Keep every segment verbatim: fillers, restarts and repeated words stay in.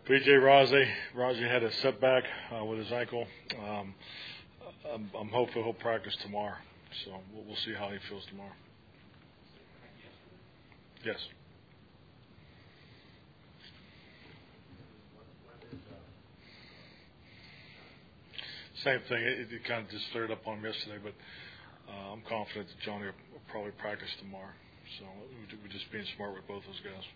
B J Raze, Raze had a setback uh, with his ankle. Um, I'm, I'm hopeful he'll practice tomorrow. So we'll, we'll see how he feels tomorrow. Yes. Same thing. It, it kind of just flared up on him yesterday, but uh, I'm confident that Johnny will probably practice tomorrow. So we're just being smart with both those guys.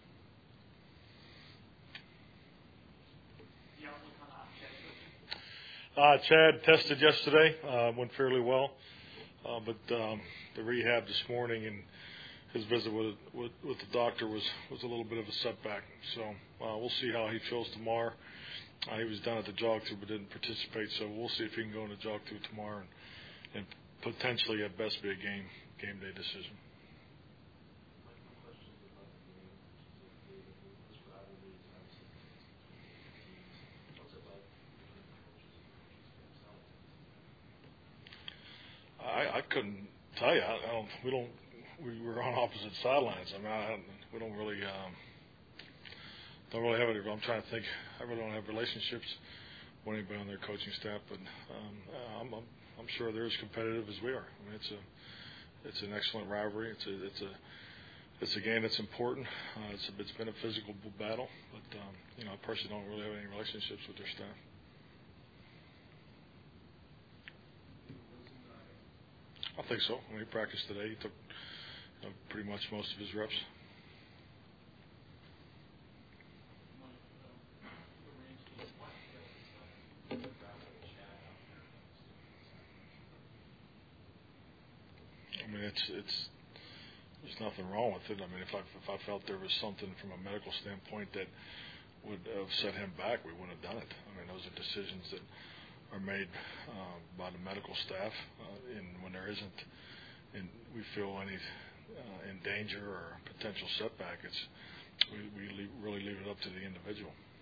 Uh, Chad tested yesterday, uh, went fairly well, uh, but um, the rehab this morning and his visit with, with with the doctor was was a little bit of a setback. So uh, we'll see how he feels tomorrow. Uh, he was done at the jog through but didn't participate, so we'll see if he can go in the jog through tomorrow and, and potentially at best be a game game day decision. I, I couldn't tell you. I, I don't. We don't. We were on opposite sidelines. I mean, I, we don't really. Um, don't really have any. I'm trying to think. I really don't have relationships with anybody on their coaching staff, but um, I'm, I'm. I'm sure they're as competitive as we are. I mean, it's a. It's an excellent rivalry. It's a. It's a. It's a game that's important. Uh, it's, a, it's been a physical battle, but um, you know, I personally don't really have any relationships with their staff. I think so. When he practiced today, he took you know, pretty much most of his reps. I mean, it's it's there's nothing wrong with it. I mean, if I if I felt there was something from a medical standpoint that would have set him back, we wouldn't have done it. I mean, those are decisions that are made uh, by the medical staff, uh, and when there isn't, and we feel any uh, in danger or potential setback, it's we, we leave, really leave it up to the individual.